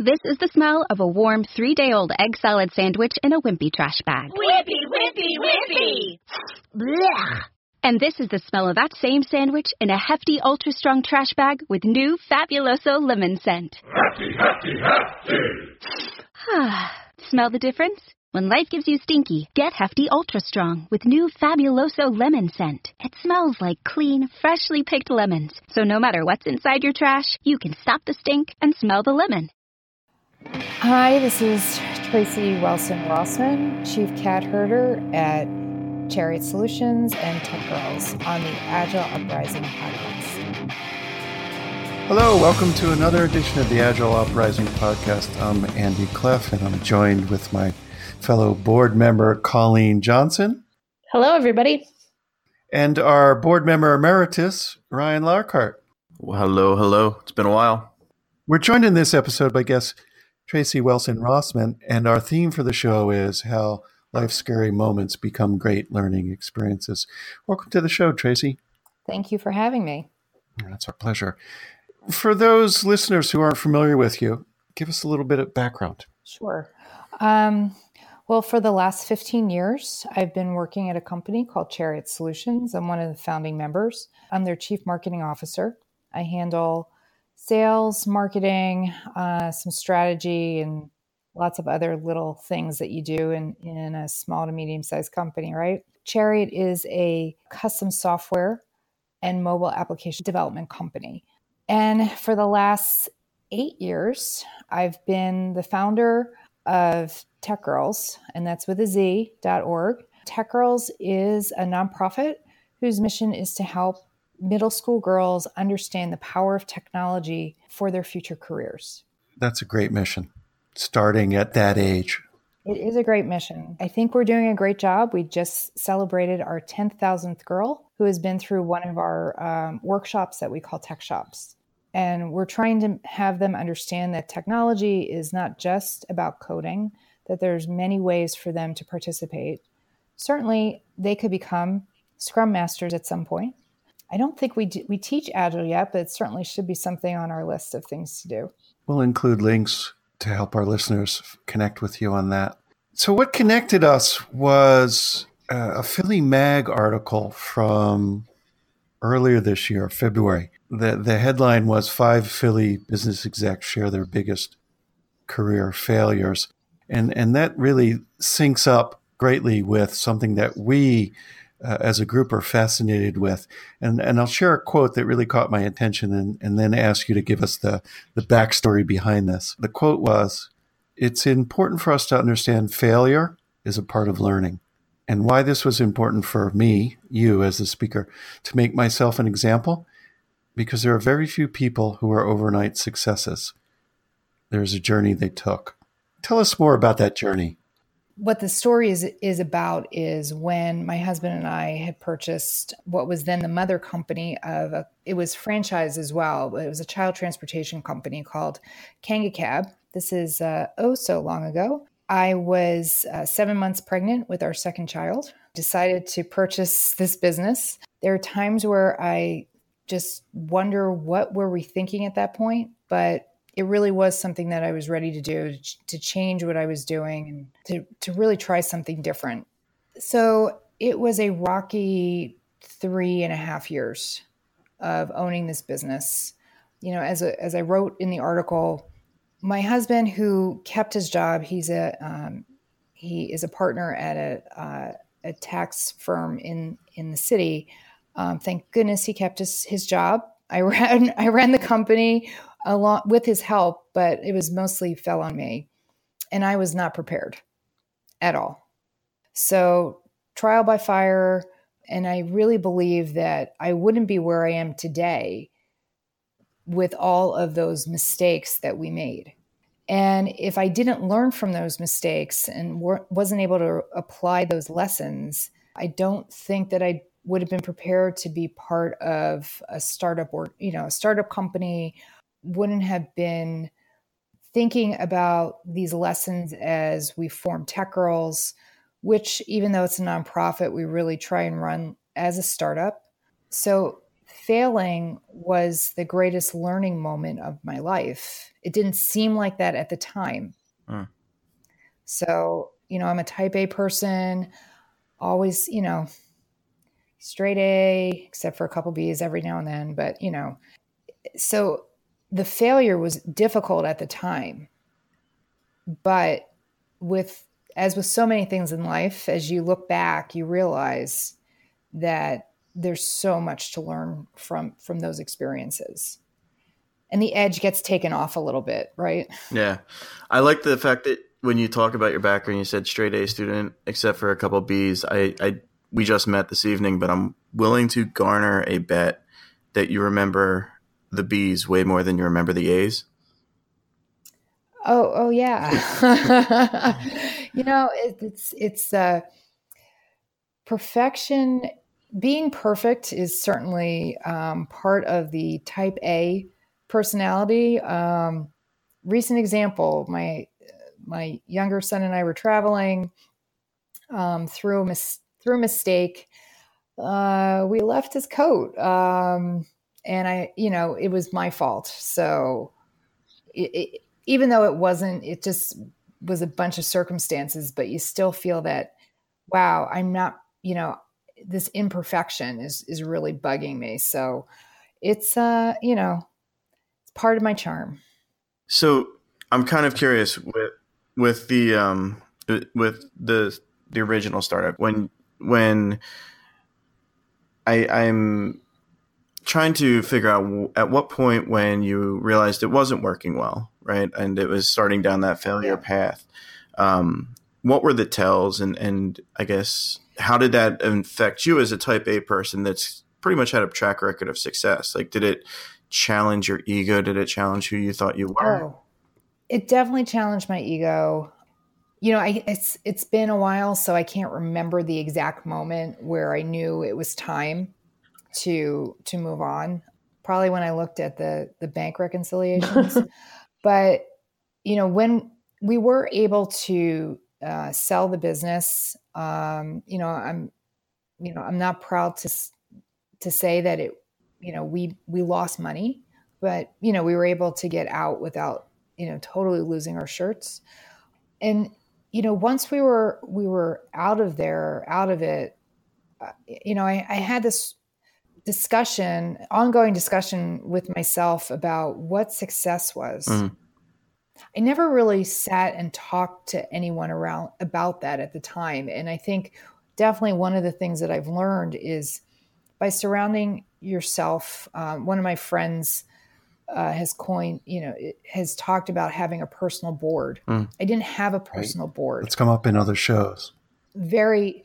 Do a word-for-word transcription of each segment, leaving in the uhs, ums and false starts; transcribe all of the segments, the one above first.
This is the smell of a warm three-day-old egg salad sandwich in a Wimpy trash bag. Wimpy, Wimpy, Wimpy! Blech. And this is the smell of that same sandwich in a hefty, ultra-strong trash bag with new Fabuloso lemon scent. Hefty, hefty, hefty! Smell the difference? When life gives you stinky, get Hefty Ultra Strong with new Fabuloso lemon scent. It smells like clean, freshly picked lemons. So no matter what's inside your trash, you can stop the stink and smell the lemon. Hi, this is Tracy Welson-Rossman, Chief Cat Herder at Chariot Solutions and Tech Girls on the Agile Uprising podcast. Hello, welcome to another edition of the Agile Uprising podcast. I'm Andy Cleff, and I'm joined with my fellow board member, Colleen Johnson. Hello, everybody. And our board member emeritus, Ryan Larkart. Well, hello, hello. It's been a while. We're joined in this episode by guest Tracy Welson-Rossman, and our theme for the show is how life's scary moments become great learning experiences. Welcome to the show, Tracy. Thank you for having me. That's our pleasure. For those listeners who aren't familiar with you, give us a little bit of background. Sure. Um, well, for the last fifteen years, I've been working at a company called Chariot Solutions. I'm one of the founding members. I'm their chief marketing officer. I handle sales, marketing, uh, some strategy, and lots of other little things that you do in, in a small to medium-sized company, right? Chariot is a custom software and mobile application development company. And for the last eight years, I've been the founder of Tech Girls, and that's with a Z, dot org. Tech Girls is a nonprofit whose mission is to help middle school girls understand the power of technology for their future careers. That's a great mission, starting at that age. It is a great mission. I think we're doing a great job. We just celebrated our ten thousandth girl who has been through one of our um, workshops that we call Tech Shops. And we're trying to have them understand that technology is not just about coding, that there's many ways for them to participate. Certainly, they could become Scrum Masters at some point. I don't think we do, we teach Agile yet, but it certainly should be something on our list of things to do. We'll include links to help our listeners connect with you on that. So what connected us was uh, a Philly Mag article from earlier this year, February. The, the headline was Five Philly Business Execs Share Their Biggest Career Failures. And, and that really syncs up greatly with something that we uh, as a group are fascinated with. And, and I'll share a quote that really caught my attention and, and then ask you to give us the, the backstory behind this. The quote was, "It's important for us to understand failure is a part of learning." And why this was important for me, you as the speaker, to make myself an example, because there are very few people who are overnight successes. There's a journey they took. Tell us more about that journey. What the story is is about is when my husband and I had purchased what was then the mother company of a, it was franchised as well, but it was a child transportation company called Kanga Cab. This is uh, oh so long ago. I was uh, seven months pregnant with our second child, decided to purchase this business. There are times where I just wonder what were we thinking at that point, but it really was something that I was ready to do, to change what I was doing and to, to really try something different. So it was a rocky three and a half years of owning this business. You know, as a, as I wrote in the article, my husband, who kept his job, he's a um, he is a partner at a uh, a tax firm in in the city. Um, thank goodness he kept his his job. I ran I ran the company along with his help, but it was mostly fell on me, and I was not prepared at all. So trial by fire, and I really believe that I wouldn't be where I am today with all of those mistakes that we made. And if I didn't learn from those mistakes and wasn't able to apply those lessons, I don't think that I would have been prepared to be part of a startup or, you know, a startup company, wouldn't have been thinking about these lessons as we form Tech Girls, which even though it's a nonprofit, we really try and run as a startup. So failing was the greatest learning moment of my life. It didn't seem like that at the time. Mm. So, you know, I'm a type A person, always, you know, straight A, except for a couple B's every now and then. But, you know, so the failure was difficult at the time. But with, as with so many things in life, as you look back, you realize that there's so much to learn from, from those experiences. And the edge gets taken off a little bit, right? Yeah. I like the fact that when you talk about your background, you said straight A student, except for a couple B's. I, I, we just met this evening, but I'm willing to garner a bet that you remember the B's way more than you remember the A's. Oh, oh yeah. You know, it, it's, it's, uh, perfection. Being perfect is certainly, um, part of the type A personality. Um, recent example, my, my younger son and I were traveling, um, through a mis- through a mistake. Uh, we left his coat. Um, and I, you know, it was my fault. So it, it, even though it wasn't, it just was a bunch of circumstances, but you still feel that, wow, I'm not, you know, this imperfection is, is really bugging me. So it's, uh, you know, it's part of my charm. So I'm kind of curious with, with the, um, with the, the original startup, when, when I, I'm trying to figure out at what point when you realized it wasn't working well, right? And it was starting down that failure yeah. path. Um, what were the tells, and, and I guess, how did that affect you as a type A person that's pretty much had a track record of success? Like, did it challenge your ego? Did it challenge who you thought you were? Oh, it definitely challenged my ego. You know, I, it's, it's been a while, so I can't remember the exact moment where I knew it was time to, to move on. Probably when I looked at the, the bank reconciliations, but you know, when we were able to uh, sell the business, um, you know, I'm, you know, I'm not proud to, to say that it, you know, we, we lost money, but you know, we were able to get out without, you know, totally losing our shirts. And, you know, once we were, we were out of there, out of it, uh, you know, I, I had this discussion, ongoing discussion with myself about what success was. Mm. I never really sat and talked to anyone around about that at the time. And I think definitely one of the things that I've learned is by surrounding yourself. Um, one of my friends uh, has coined, you know, has talked about having a personal board. Mm. I didn't have a personal right. board. It's come up in other shows. Very,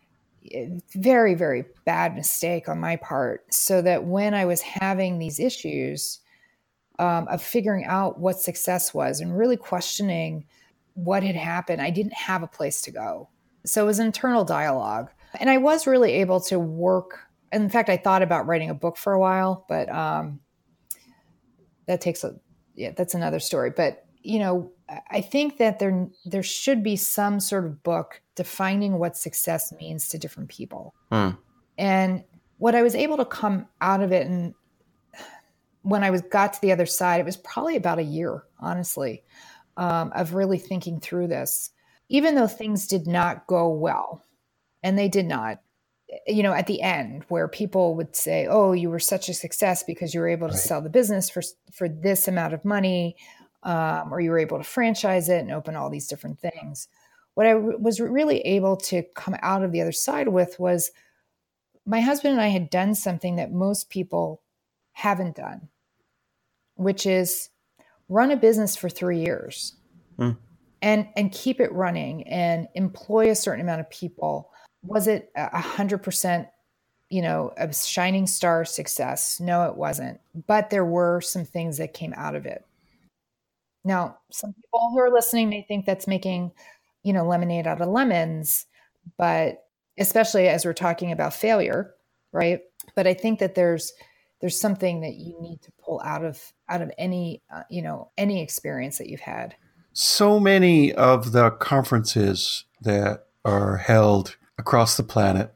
very, very bad mistake on my part. So that when I was having these issues um, of figuring out what success was and really questioning what had happened, I didn't have a place to go. So it was an internal dialogue. And I was really able to work. In fact, I thought about writing a book for a while, but um, that takes a, yeah, that's another story. But, you know, I think that there, there should be some sort of book defining what success means to different people. Hmm. And what I was able to come out of it, and when I was got to the other side, it was probably about a year, honestly, um, of really thinking through this. Even though things did not go well, and they did not, you know, at the end where people would say, oh, you were such a success because you were able to right. sell the business for, for this amount of money, um, or you were able to franchise it and open all these different things. What I w- was really able to come out of the other side with was my husband and I had done something that most people haven't done, which is run a business for three years mm. and, and keep it running and employ a certain amount of people. Was it a hundred percent, you know, a shining star success? No, it wasn't. But there were some things that came out of it. Now, some people who are listening may think that's making, you know, lemonade out of lemons, but especially as we're talking about failure, right? But I think that there's there's something that you need to pull out of out of any, uh, you know, any experience that you've had. So many of the conferences that are held across the planet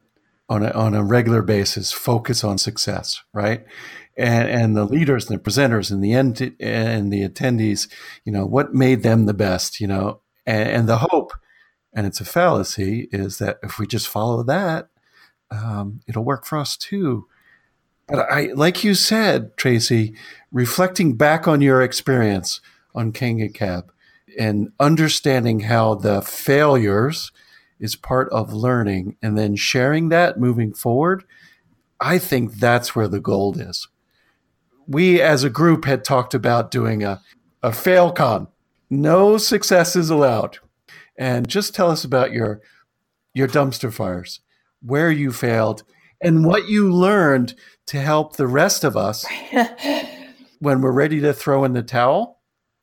on a, on a regular basis focus on success, right? And, and the leaders and the presenters and the ent- and the attendees, you know, what made them the best, you know, and, and the hope, and it's a fallacy, is that if we just follow that, um, it'll work for us too. But I, like you said, Tracy, reflecting back on your experience on Kangakab and understanding how the failures is part of learning and then sharing that moving forward, I think that's where the gold is. We as a group had talked about doing a, a fail-con. No successes allowed. And just tell us about your your dumpster fires, where you failed, and what you learned to help the rest of us when we're ready to throw in the towel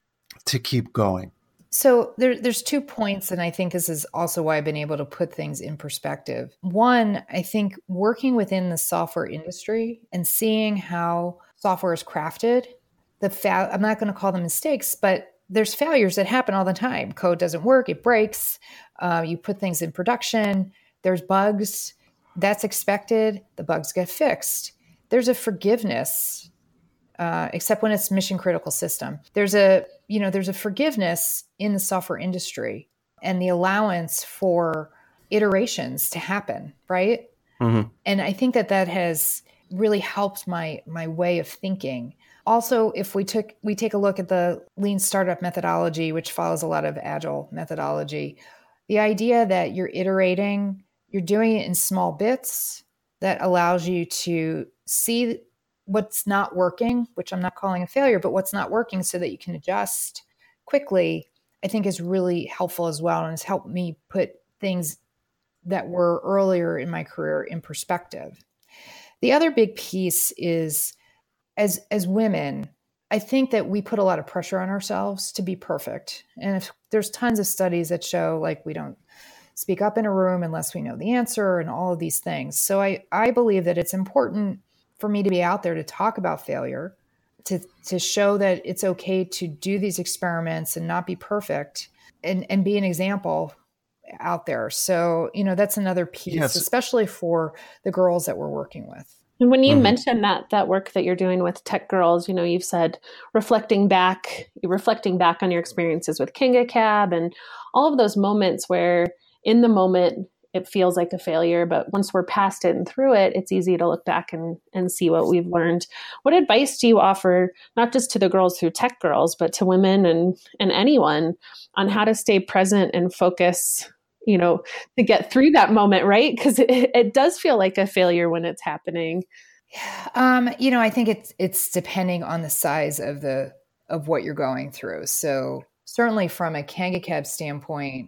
to keep going. So there, there's two points, and I think this is also why I've been able to put things in perspective. One, I think working within the software industry and seeing how software is crafted, the fa- I'm not going to call them mistakes, but there's failures that happen all the time. Code doesn't work, it breaks. Uh, you put things in production, there's bugs. That's expected. The bugs get fixed. There's a forgiveness, uh, except when it's mission critical system. There's a, you know, there's a forgiveness in the software industry and the allowance for iterations to happen, right? Mm-hmm. And I think that that has really helped my my way of thinking. Also, if we took we take a look at the lean startup methodology, which follows a lot of agile methodology, the idea that you're iterating, you're doing it in small bits that allows you to see what's not working, which I'm not calling a failure, but what's not working so that you can adjust quickly, I think is really helpful as well. And has helped me put things that were earlier in my career in perspective. The other big piece is as, as women, I think that we put a lot of pressure on ourselves to be perfect. And if there's tons of studies that show like we don't speak up in a room unless we know the answer and all of these things. So I, I believe that it's important for me to be out there to talk about failure, to, to show that it's okay to do these experiments and not be perfect and, and be an example out there. So, you know, that's another piece, yes. especially for the girls that we're working with. And when you mm-hmm. mentioned that that work that you're doing with tech girls, you know, you've said reflecting back, you're reflecting back on your experiences with Kangakab and all of those moments where in the moment it feels like a failure, but once we're past it and through it, it's easy to look back and, and see what we've learned. What advice do you offer, not just to the girls through Tech Girls, but to women and, and anyone on how to stay present and focus, you know, to get through that moment, right? Because it, it does feel like a failure when it's happening. Um, you know, I think it's it's depending on the size of the of what you're going through. So certainly from a Kangakab standpoint,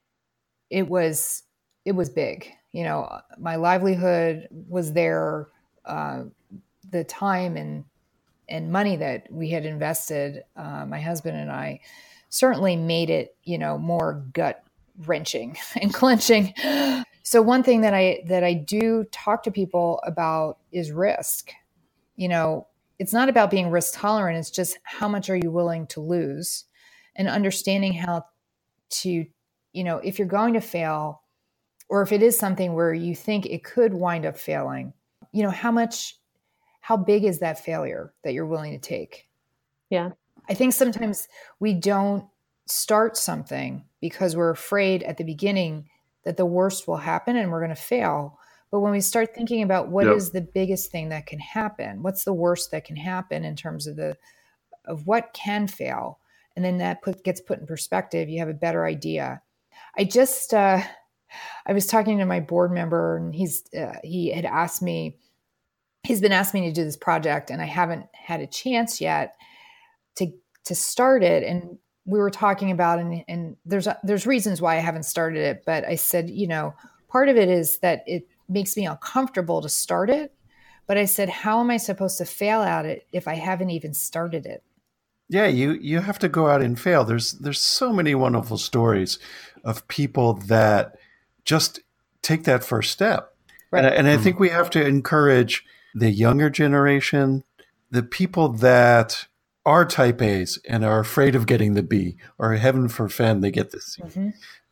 it was it was big. You know, my livelihood was there. Uh, the time and and money that we had invested, uh, my husband and I, certainly made it, you know, more gut wrenching and clenching. So one thing that I that I do talk to people about is risk. You know, it's not about being risk tolerant. It's just how much are you willing to lose, and understanding how to, you know, if you're going to fail, or if it is something where you think it could wind up failing, you know, how much, how big is that failure that you're willing to take? Yeah. I think sometimes we don't start something because we're afraid at the beginning that the worst will happen and we're going to fail. But when we start thinking about what yep. is the biggest thing that can happen, what's the worst that can happen in terms of the, of what can fail, and then that put, gets put in perspective, you have a better idea. I just, uh, I was talking to my board member, and he's, uh, he had asked me, he's been asking me to do this project, and I haven't had a chance yet to, to start it. And we were talking about, and, and there's, there's reasons why I haven't started it, but I said, you know, part of it is that it makes me uncomfortable to start it. But I said, how am I supposed to fail at it if I haven't even started it? Yeah, you, you have to go out and fail. There's there's so many wonderful stories of people that just take that first step. Right. And, and I think we have to encourage the younger generation, the people that are type A's and are afraid of getting the B, or heaven forfend they get the C. Mm-hmm.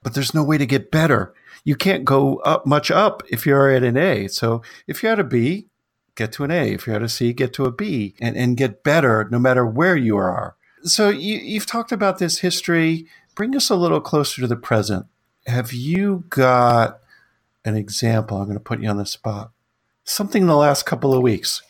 but there's no way to get better. You can't go up much up if you're at an A. So if you're at a B, get to an A. If you're at a C, get to a B and, and get better no matter where you are. So you, you've talked about this history. Bring us a little closer to the present. Have you got an example? I'm going to put you on the spot. Something in the last couple of weeks.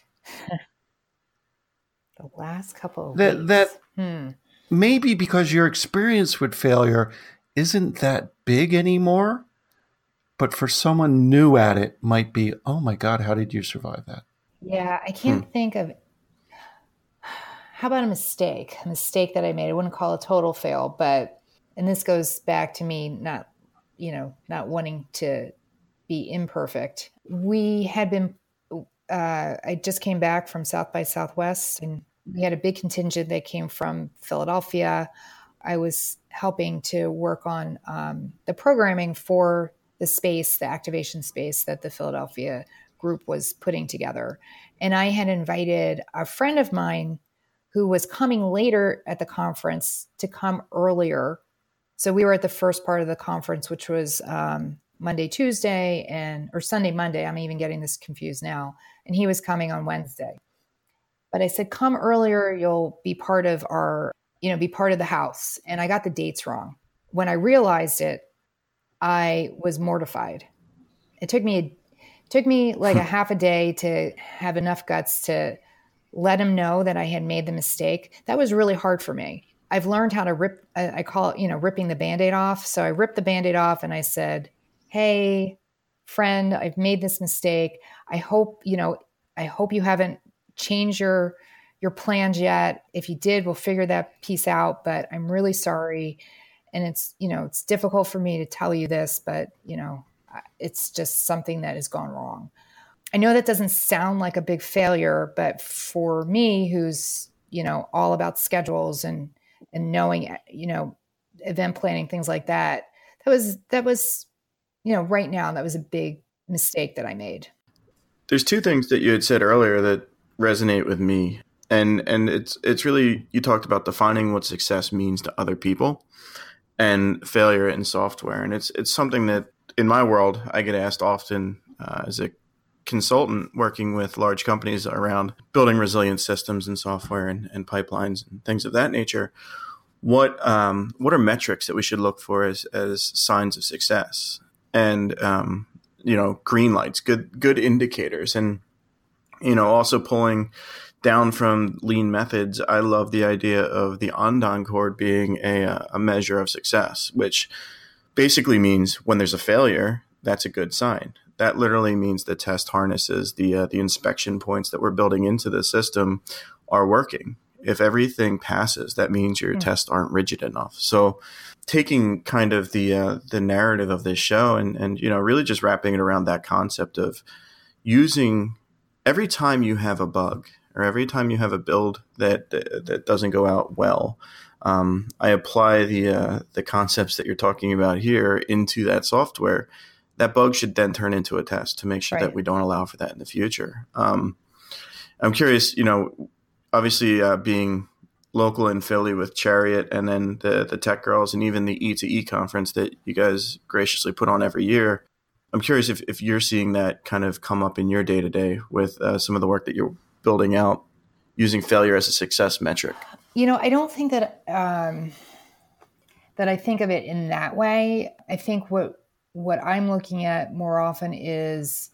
The last couple of that, weeks. That hmm. maybe because your experience with failure isn't that big anymore, but for someone new at it might be, oh my God, how did you survive that? Yeah, I can't hmm. think of, how about a mistake? A mistake that I made. I wouldn't call it a total fail, but, and this goes back to me not, you know, not wanting to be imperfect. We had been, uh, I just came back from South by Southwest, and we had a big contingent that came from Philadelphia. I was helping to work on um, the programming for the space, the activation space that the Philadelphia group was putting together. And I had invited a friend of mine who was coming later at the conference to come earlier. So we were at the first part of the conference, which was um, Monday, Tuesday, and or Sunday, Monday. I'm even getting this confused now. And he was coming on Wednesday. But I said, come earlier, you'll be part of our, you know, be part of the house. And I got the dates wrong. When I realized it, I was mortified. It took me, it took me like a half a day to have enough guts to let him know that I had made the mistake. That was really hard for me. I've learned how to rip, I call it, you know, ripping the Band-Aid off. So I ripped the Band-Aid off and I said, hey, friend, I've made this mistake. I hope, you know, I hope you haven't changed your, your plans yet. If you did, we'll figure that piece out, but I'm really sorry. And it's, you know, it's difficult for me to tell you this, but, you know, it's just something that has gone wrong. I know that doesn't sound like a big failure, but for me, who's, you know, all about schedules and, and knowing, you know, event planning, things like that, that was, that was, you know, right now, that was a big mistake that I made. There's two things that you had said earlier that resonate with me. And, and it's, it's really, you talked about defining what success means to other people and failure in software. And it's, it's something that in my world, I get asked often uh, as a consultant working with large companies around building resilient systems and software and, and pipelines and things of that nature. What um, what are metrics that we should look for as as signs of success? And um, you know, green lights, good good indicators, and you know, also pulling down from lean methods. I love the idea of the Andon cord being a a measure of success, which basically means when there's a failure, that's a good sign. That literally means the test harnesses, the uh, the inspection points that we're building into the system are working. If everything passes, that means your mm. tests aren't rigid enough. So taking kind of the uh, the narrative of this show and, and, you know, really just wrapping it around that concept of using every time you have a bug or every time you have a build that that, that doesn't go out well, um, I apply the uh, the concepts that you're talking about here into that software. That bug should then turn into a test to make sure right. that we don't allow for that in the future. Um, I'm curious, you know, obviously uh, being local in Philly with Chariot and then the, the Tech Girls and even the E to E conference that you guys graciously put on every year. I'm curious if, if you're seeing that kind of come up in your day-to-day with uh, some of the work that you're building out using failure as a success metric. You know, I don't think that um, that I think of it in that way. I think what what I'm looking at more often is,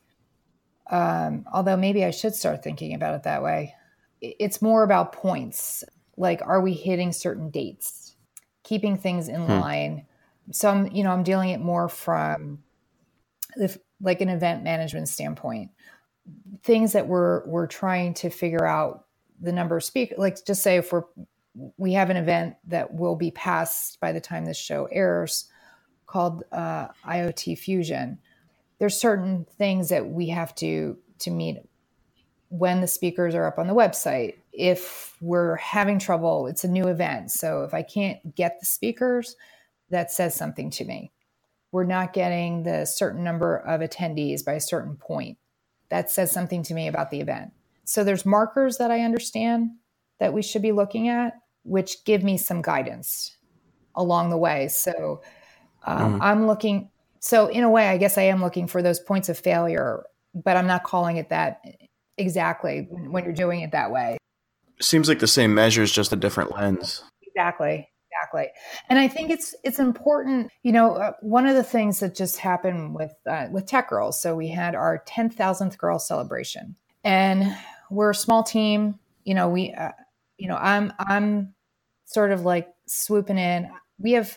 um, although maybe I should start thinking about it that way, it's more about points. Like, are we hitting certain dates? Keeping things in hmm. line. So I'm, you know, I'm dealing it more from if, like an event management standpoint. Things that we're we're trying to figure out the number of speakers. Like, just say if we're we have an event that will be passed by the time this show airs, called uh, I O T Fusion. There's certain things that we have to to meet when the speakers are up on the website. If we're having trouble, it's a new event. So if I can't get the speakers, that says something to me. We're not getting the certain number of attendees by a certain point. That says something to me about the event. So there's markers that I understand that we should be looking at, which give me some guidance along the way. So Um, Mm. I'm looking, so in a way, I guess I am looking for those points of failure, but I'm not calling it that exactly when you're doing it that way. Seems like the same measure is just a different lens. Exactly. Exactly. And I think it's it's important, you know, uh, one of the things that just happened with uh, with Tech Girls. So we had our ten thousandth girl celebration, and we're a small team. You know, we, uh, you know, I'm I'm sort of like swooping in. We have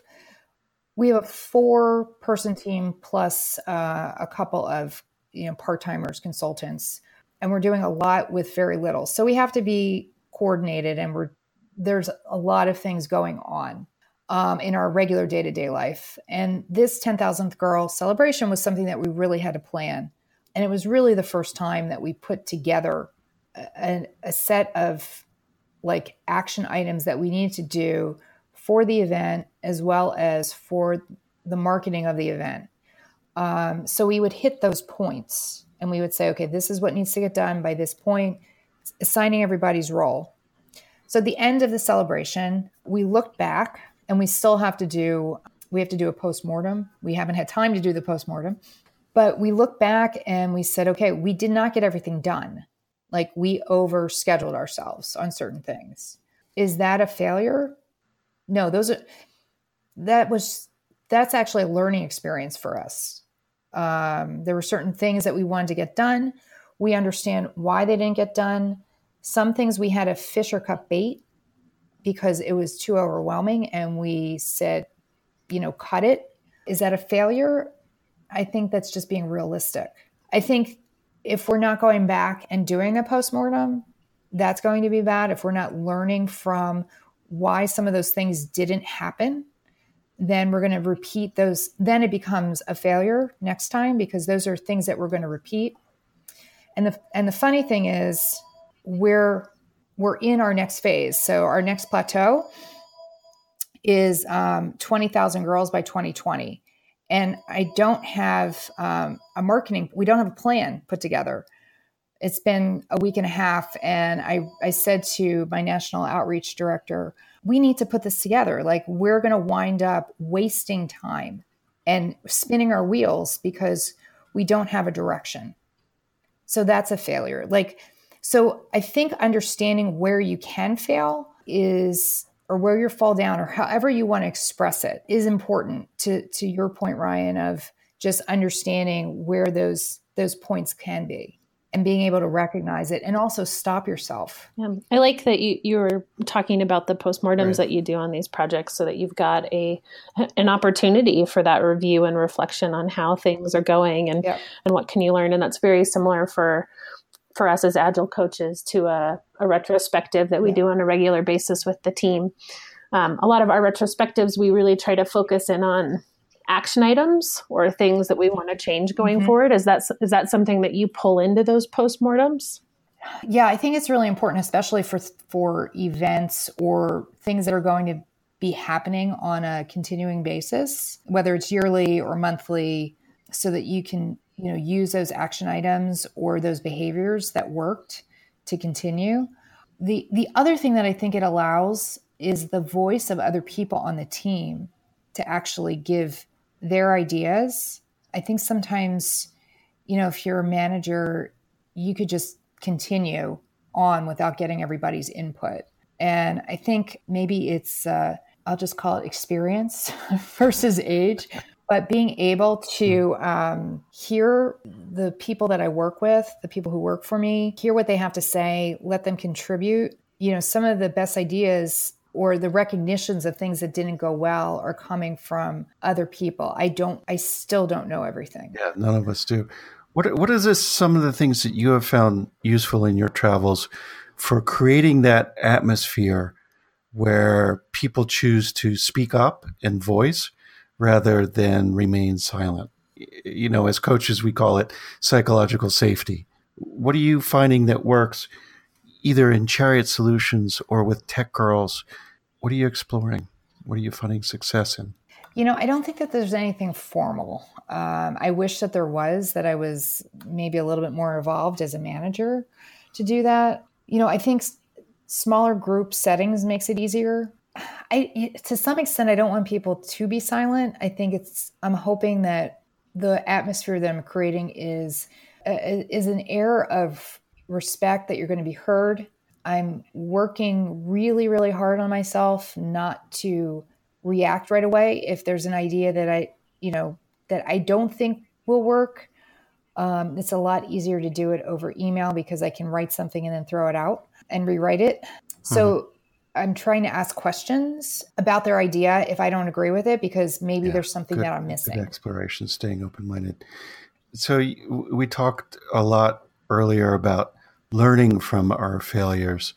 we have a four person team plus uh, a couple of, you know, part timers, consultants, and we're doing a lot with very little. So we have to be coordinated, and we're there's a lot of things going on um, in our regular day-to-day life. And this ten thousandth girl celebration was something that we really had to plan. And it was really the first time that we put together a, a set of like action items that we needed to do for the event, as well as for the marketing of the event. Um, so we would hit those points and we would say, okay, this is what needs to get done by this point, assigning everybody's role. So at the end of the celebration, we looked back, and we still have to do, we have to do a postmortem. We haven't had time to do the postmortem, but we looked back and we said, okay, we did not get everything done. Like we overscheduled ourselves on certain things. Is that a failure? No, those are, that was, that's actually a learning experience for us. Um, there were certain things that we wanted to get done. We understand why they didn't get done. Some things we had to fish or cut bait because it was too overwhelming, and we said, you know, cut it. Is that a failure? I think that's just being realistic. I think if we're not going back and doing a postmortem, that's going to be bad. If we're not learning from why some of those things didn't happen, then we're going to repeat those. Then it becomes a failure next time, because those are things that we're going to repeat. And the and the funny thing is, we're we're in our next phase. So our next plateau is um, twenty thousand girls by twenty twenty. And I don't have um, a marketing, we don't have a plan put together. It's been a week and a half. And I, I said to my national outreach director, we need to put this together. Like, we're going to wind up wasting time and spinning our wheels because we don't have a direction. So that's a failure. Like, so I think understanding where you can fail is, or where you fall down, or however you want to express it, is important to, to your point, Ryan, of just understanding where those, those points can be and being able to recognize it and also stop yourself. Yeah. I like that you, you were talking about the postmortems right. that you do on these projects, so that you've got a an opportunity for that review and reflection on how things are going and, yep. and what can you learn. And that's very similar for for us as Agile coaches to a, a retrospective that we yeah. do on a regular basis with the team. Um, a lot of our retrospectives, we really try to focus in on action items or things that we want to change going mm-hmm. forward. Is that, is that something that you pull into those postmortems? Yeah, I think it's really important, especially for, for events or things that are going to be happening on a continuing basis, whether it's yearly or monthly, so that you can, you know, use those action items or those behaviors that worked to continue. The the other thing that I think it allows is the voice of other people on the team to actually give their ideas. I think sometimes, you know, if you're a manager, you could just continue on without getting everybody's input. And I think maybe it's, uh, I'll just call it experience versus age. But being able to um, hear the people that I work with, the people who work for me, hear what they have to say, let them contribute. You know, some of the best ideas or the recognitions of things that didn't go well are coming from other people. I don't, I still don't know everything. Yeah, none of us do. What What is this, some of the things that you have found useful in your travels for creating that atmosphere where people choose to speak up and voice rather than remain silent? You know, as coaches, we call it psychological safety. What are you finding that works either in Chariot Solutions or with Tech Girls? What are you exploring? What are you finding success in? You know, I don't think that there's anything formal. Um, I wish that there was, that I was maybe a little bit more involved as a manager to do that. You know, I think s- smaller group settings makes it easier. I, to some extent, I don't want people to be silent. I think it's, I'm hoping that the atmosphere that I'm creating is, uh, is an air of respect that you're going to be heard. I'm working really, really hard on myself not to react right away. If there's an idea that I, you know, that I don't think will work, um, it's a lot easier to do it over email because I can write something and then throw it out and rewrite it. So mm-hmm. I'm trying to ask questions about their idea if I don't agree with it, because maybe yeah, there's something good, that I'm missing. Good exploration, staying open-minded. So we talked a lot earlier about learning from our failures,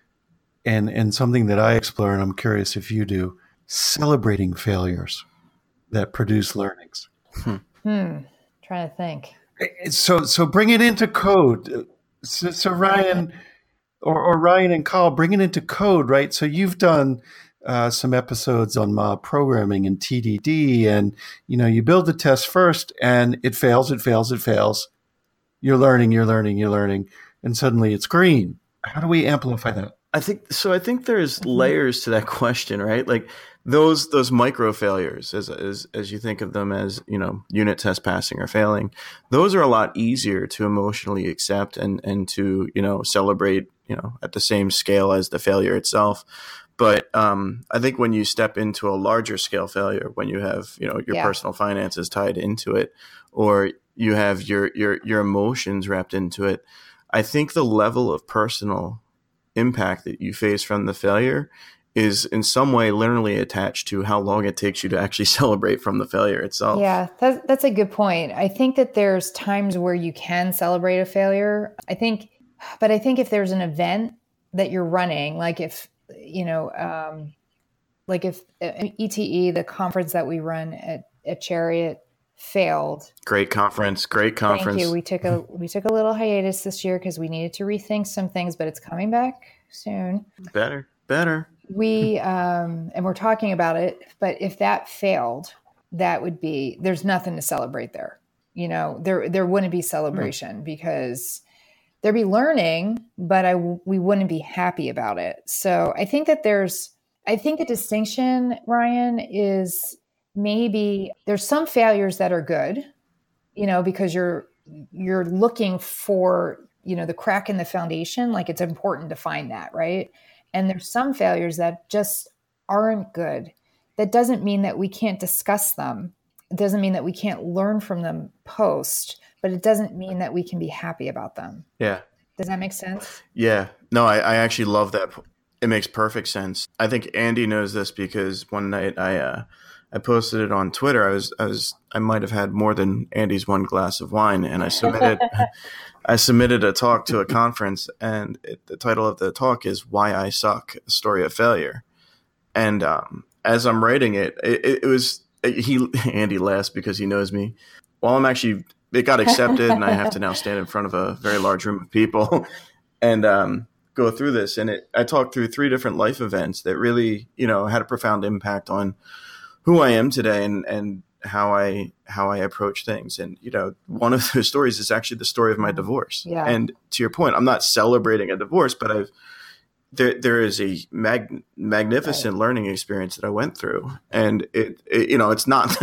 and and something that I explore, and I'm curious if you do, celebrating failures that produce learnings. Hmm. hmm. Trying to think. So so bring it into code. So, so Ryan or, or Ryan and Carl, bring it into code, right? So you've done uh, some episodes on mob programming and T D D, and you know you build the test first, and it fails, it fails, it fails. You're learning, you're learning, you're learning. And suddenly it's green. How do we amplify that? I think so. I think there's layers to that question, right? Like those those micro failures, as as as you think of them as, you know, unit test passing or failing, those are a lot easier to emotionally accept and and to, you know, celebrate, you know, at the same scale as the failure itself. But um, I think when you step into a larger scale failure, when you have, you know, your yeah. personal finances tied into it, or you have your your your emotions wrapped into it, I think the level of personal impact that you face from the failure is in some way literally attached to how long it takes you to actually celebrate from the failure itself. Yeah, that's, that's a good point. I think that there's times where you can celebrate a failure. I think, but I think if there's an event that you're running, like if, you know, um, like if uh, E T E, the conference that we run at, at Chariot, failed. Great conference. Great conference. Thank you. We took a we took a little hiatus this year because we needed to rethink some things, but it's coming back soon. Better, better. We um, and we're talking about it. But if that failed, that would be there's nothing to celebrate there. You know, there there wouldn't be celebration mm. because there'd be learning, but I we wouldn't be happy about it. So I think that there's I think the distinction, Ryan, is maybe there's some failures that are good, you know, because you're you're looking for, you know, the crack in the foundation. Like it's important to find that, right? And there's some failures that just aren't good. That doesn't mean that we can't discuss them. It doesn't mean that we can't learn from them post, but it doesn't mean that we can be happy about them. Yeah. Does that make sense? Yeah. No, I, I actually love that. It makes perfect sense. I think Andy knows this because one night I, uh, I posted it on Twitter. I was, I was, I might have had more than Andy's one glass of wine, and I submitted, I submitted a talk to a conference, and it, the title of the talk is "Why I Suck: A Story of Failure." And um, as I'm writing it, it, it was he Andy laughs because he knows me. Well, I'm actually it got accepted, and I have to now stand in front of a very large room of people, and um, go through this. And it, I talked through three different life events that really, you know, had a profound impact on who I am today and, and how I how I approach things. And, you know, one of those stories is actually the story of my divorce. Yeah. And to your point, I'm not celebrating a divorce, but I've there there is a mag, magnificent right. learning experience that I went through. And it, it you know, it's not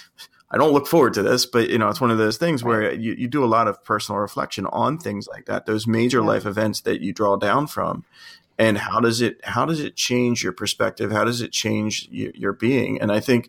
I don't look forward to this, but, you know, it's one of those things right. where you, you do a lot of personal reflection on things like that, those major yeah. life events that you draw down from. And how does it how does it change your perspective? How does it change your, your being? And I think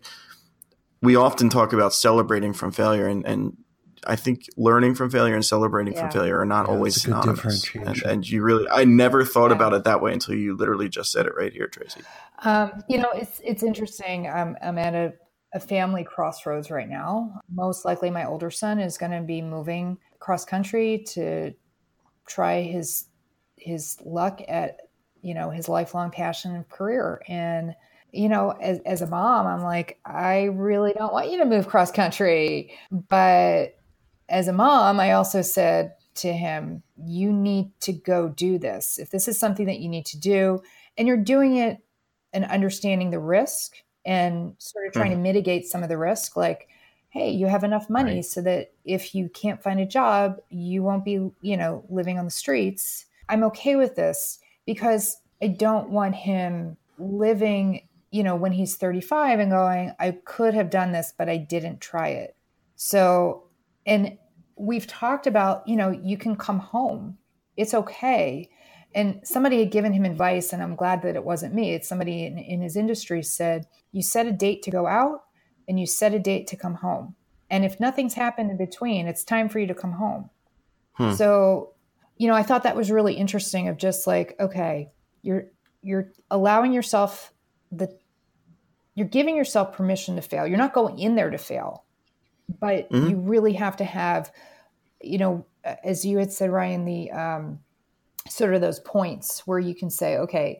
we often talk about celebrating from failure, and, and I think learning from failure and celebrating yeah. from failure are not yeah, always synonymous. And, and you really, I never thought yeah. about it that way until you literally just said it right here, Tracy. Um, you know, it's it's interesting. Um, I'm at a, a family crossroads right now. Most likely, my older son is going to be moving cross country to try his his luck at, you know, his lifelong passion and career. And, you know, as, as a mom, I'm like, I really don't want you to move cross country. But as a mom, I also said to him, you need to go do this. If this is something that you need to do and you're doing it and understanding the risk and sort of trying mm. to mitigate some of the risk, like, hey, you have enough money right. so that if you can't find a job, you won't be, you know, living on the streets. I'm okay with this, because I don't want him living you know, when he's thirty-five and going, I could have done this, but I didn't try it. So, and we've talked about, you know, you can come home. It's okay. And somebody had given him advice, and I'm glad that it wasn't me. It's somebody in, in his industry said, you set a date to go out and you set a date to come home. And if nothing's happened in between, it's time for you to come home. Hmm. So, you know, I thought that was really interesting of just like, okay, you're, you're allowing yourself the, you're giving yourself permission to fail. You're not going in there to fail, but mm-hmm. you really have to have, you know, as you had said, Ryan, the, um, sort of those points where you can say, okay,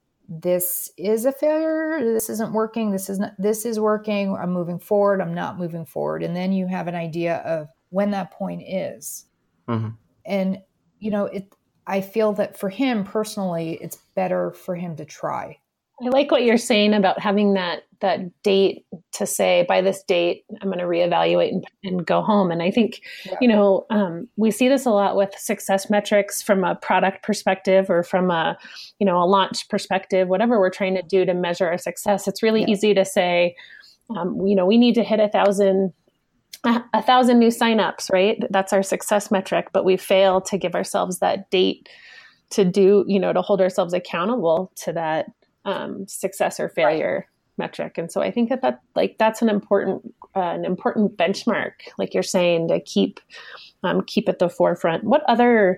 this is a failure. This isn't working. This is not, this is working. I'm moving forward. I'm not moving forward. And then you have an idea of when that point is. Mm-hmm. And, you know, it, I feel that for him personally, it's better for him to try. I like what you're saying about having that that date to say, by this date, I'm going to reevaluate and, and go home. And I think, yeah. you know, um, we see this a lot with success metrics from a product perspective or from a, you know, a launch perspective, whatever we're trying to do to measure our success. It's really yeah. easy to say, um, you know, we need to hit a thousand, a, a thousand new signups, right? That's our success metric, but we fail to give ourselves that date to do, you know, to hold ourselves accountable to that um, success or failure right. metric. And so I think that that like, that's an important, uh, an important benchmark, like you're saying, to keep, um, keep at the forefront. What other,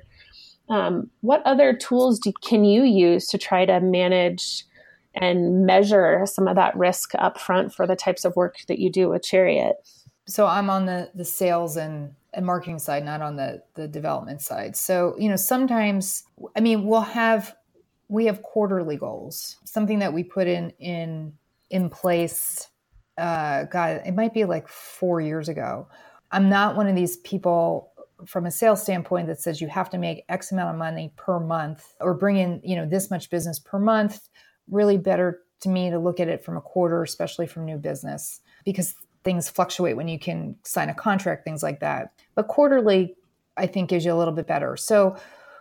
um, what other tools do, can you use to try to manage and measure some of that risk up front for the types of work that you do with Chariot? So I'm on the, the sales and, and marketing side, not on the, the development side. So, you know, sometimes, I mean, we'll have, we have quarterly goals, something that we put in, in, in place. Uh, God, it might be like four years ago. I'm not one of these people from a sales standpoint that says you have to make X amount of money per month or bring in, you know, this much business per month. Really better to me to look at it from a quarter, especially from new business, because things fluctuate when you can sign a contract, things like that. But quarterly, I think, gives you a little bit better. So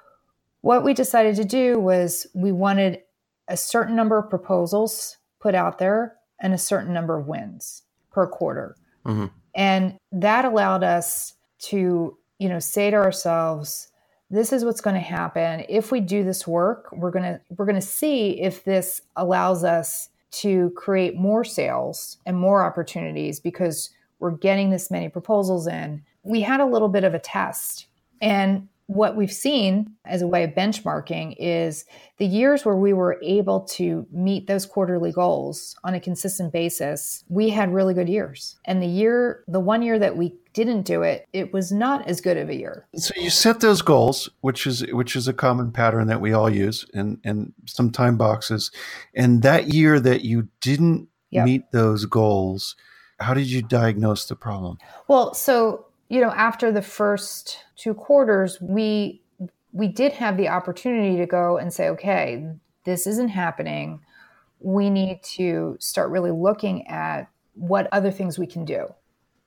what we decided to do was we wanted a certain number of proposals put out there and a certain number of wins per quarter. Mm-hmm. And that allowed us to, you know, say to ourselves, this is what's going to happen. If we do this work, we're going to, we're going to see if this allows us to create more sales and more opportunities because we're getting this many proposals in. We had a little bit of a test. And what we've seen as a way of benchmarking is the years where we were able to meet those quarterly goals on a consistent basis, we had really good years. And the year, the one year that we didn't do it, it was not as good of a year. So you set those goals, which is which is a common pattern that we all use, and and some time boxes. And that year that you didn't yep. meet those goals, how did you diagnose the problem? Well, so you know, after the first two quarters, we we did have the opportunity to go and say, okay, this isn't happening. We need to start really looking at what other things we can do.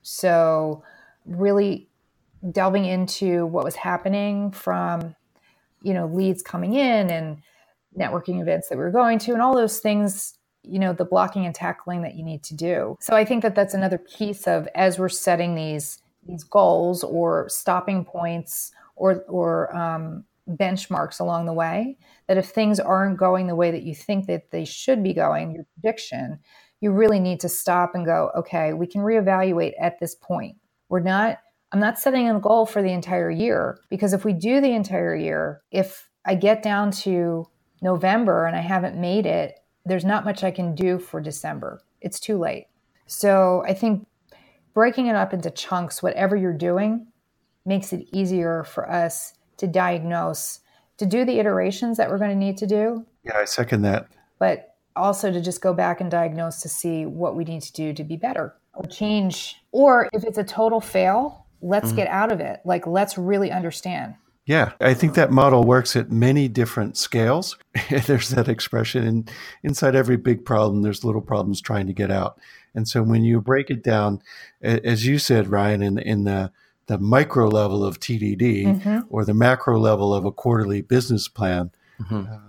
So really delving into what was happening from, you know, leads coming in and networking events that we were going to and all those things, you know, the blocking and tackling that you need to do. So I think that that's another piece of, as we're setting these these goals or stopping points or, or um, benchmarks along the way, that if things aren't going the way that you think that they should be going, your prediction, you really need to stop and go, okay, we can reevaluate at this point. We're not, I'm not setting a goal for the entire year, because if we do the entire year, if I get down to November and I haven't made it, there's not much I can do for December. It's too late. So I think breaking it up into chunks, whatever you're doing, makes it easier for us to diagnose, to do the iterations that we're going to need to do. Yeah, I second that. But also to just go back and diagnose to see what we need to do to be better or change. Or if it's a total fail, let's mm-hmm. get out of it. Like, let's really understand. Yeah, I think that model works at many different scales. There's that expression, and inside every big problem, there's little problems trying to get out. And so when you break it down, as you said, Ryan, in, in the, the micro level of T D D mm-hmm. or the macro level of a quarterly business plan, mm-hmm. um,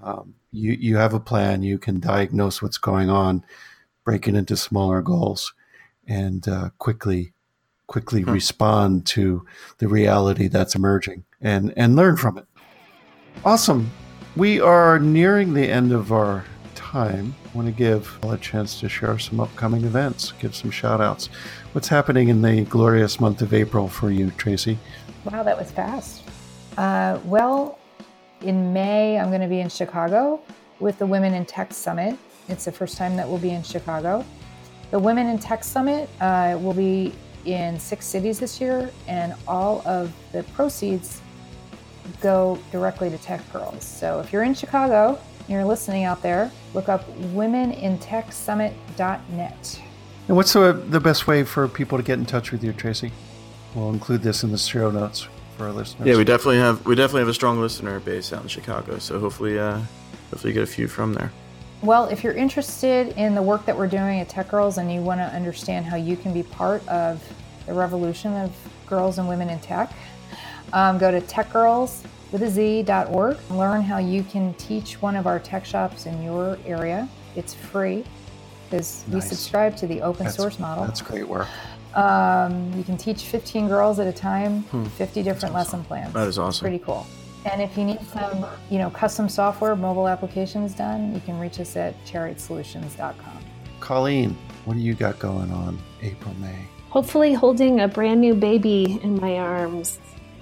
you, you have a plan. You can diagnose what's going on, break it into smaller goals, and uh, quickly quickly hmm. respond to the reality that's emerging and, and learn from it. Awesome. We are nearing the end of our time. I want to give a chance to share some upcoming events, give some shout outs. What's happening in the glorious month of April for you, Tracy? Wow, that was fast. Uh, well, in May, I'm going to be in Chicago with the Women in Tech Summit. It's the first time that we'll be in Chicago. The Women in Tech Summit uh, will be in six cities this year, and all of the proceeds go directly to Tech Girls. So if you're in Chicago, you're listening out there, look up women in tech summit dot net. And what's the, the best way for people to get in touch with you, Tracy? We'll include this in the show notes for our listeners. Yeah, we definitely have we definitely have a strong listener base out in Chicago, so hopefully uh, hopefully get a few from there. Well, if you're interested in the work that we're doing at Tech Girls and you want to understand how you can be part of the revolution of girls and women in tech, um, go to tech girls with a z dot org. Learn how you can teach one of our tech shops in your area. It's free because nice. We subscribe to the open that's, source model. That's great work. Um, you can teach fifteen girls at a time, hmm. fifty different awesome. lesson plans. That is awesome. Pretty cool. And if you need some, you know, custom software, mobile applications done, you can reach us at chariot solutions dot com. Colleen, what do you got going on April, May? Hopefully holding a brand new baby in my arms.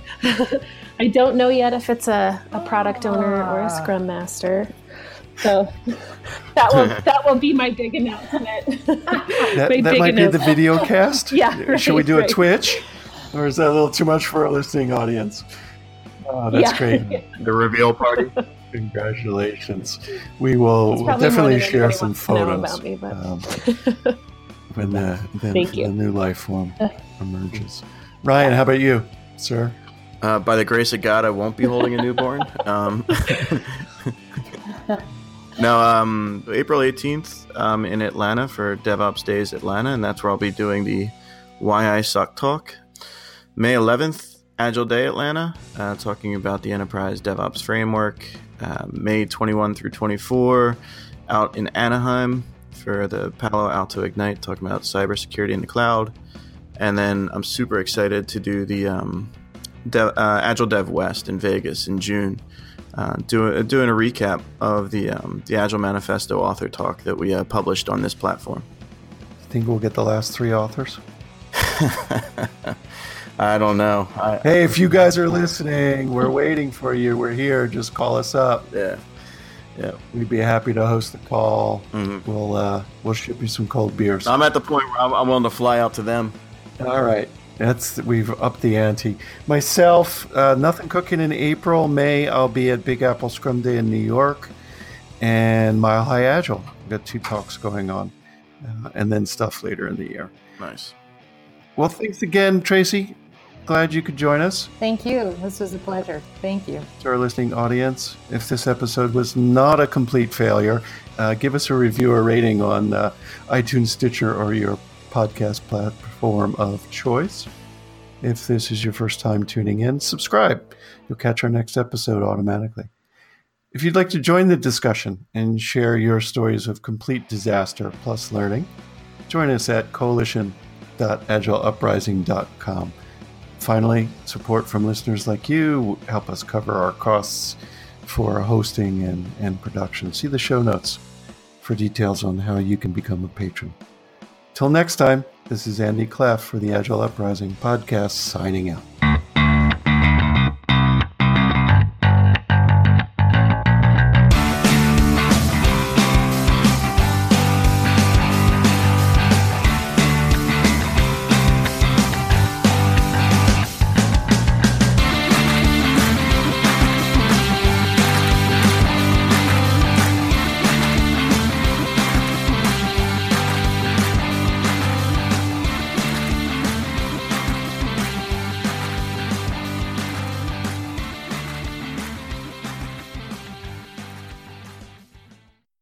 I don't know yet if it's a, a product owner or a scrum master. So that will that will be my big announcement. that big, that big might announcement. be the video cast? Yeah. Right, Should we do right. a Twitch? Or is that a little too much for our listening audience? Oh, that's yeah. great. The reveal party. Congratulations. We will we'll definitely share some photos about me, but... um, when the, the, the new life form emerges. Ryan, how about you, sir? Uh, by the grace of God, I won't be holding a newborn. um, no, um, April eighteenth um, in Atlanta for DevOps Days Atlanta, and that's where I'll be doing the Why I Suck talk. May eleventh, Agile Day Atlanta, uh, talking about the Enterprise DevOps Framework. Uh, May twenty-first through twenty-fourth, out in Anaheim for the Palo Alto Ignite, talking about cybersecurity in the cloud. And then I'm super excited to do the um, Dev, uh, Agile Dev West in Vegas in June, uh, do, doing a recap of the um, the Agile Manifesto author talk that we uh, published on this platform. Think we'll get the last three authors? I don't know. I, hey, if you guys are listening, we're waiting for you. We're here. Just call us up. Yeah, yeah. We'd be happy to host the call. Mm-hmm. We'll uh, we'll ship you some cold beers. I'm at the point where I'm, I'm willing to fly out to them. All right. That's we've upped the ante. Myself, uh, nothing cooking in April. May, I'll be at Big Apple Scrum Day in New York, and Mile High Agile. We've got two talks going on, uh, and then stuff later in the year. Nice. Well, thanks again, Tracy. Glad you could join us. Thank you. This was a pleasure. Thank you. To our listening audience, if this episode was not a complete failure, uh, give us a review or rating on uh, iTunes, Stitcher, or your podcast platform of choice. If this is your first time tuning in, subscribe. You'll catch our next episode automatically. If you'd like to join the discussion and share your stories of complete disaster plus learning, join us at coalition dot agile uprising dot com. Finally, support from listeners like you help us cover our costs for hosting and, and production. See the show notes for details on how you can become a patron. Till next time, this is Andy Clef for the Agile Uprising podcast signing out.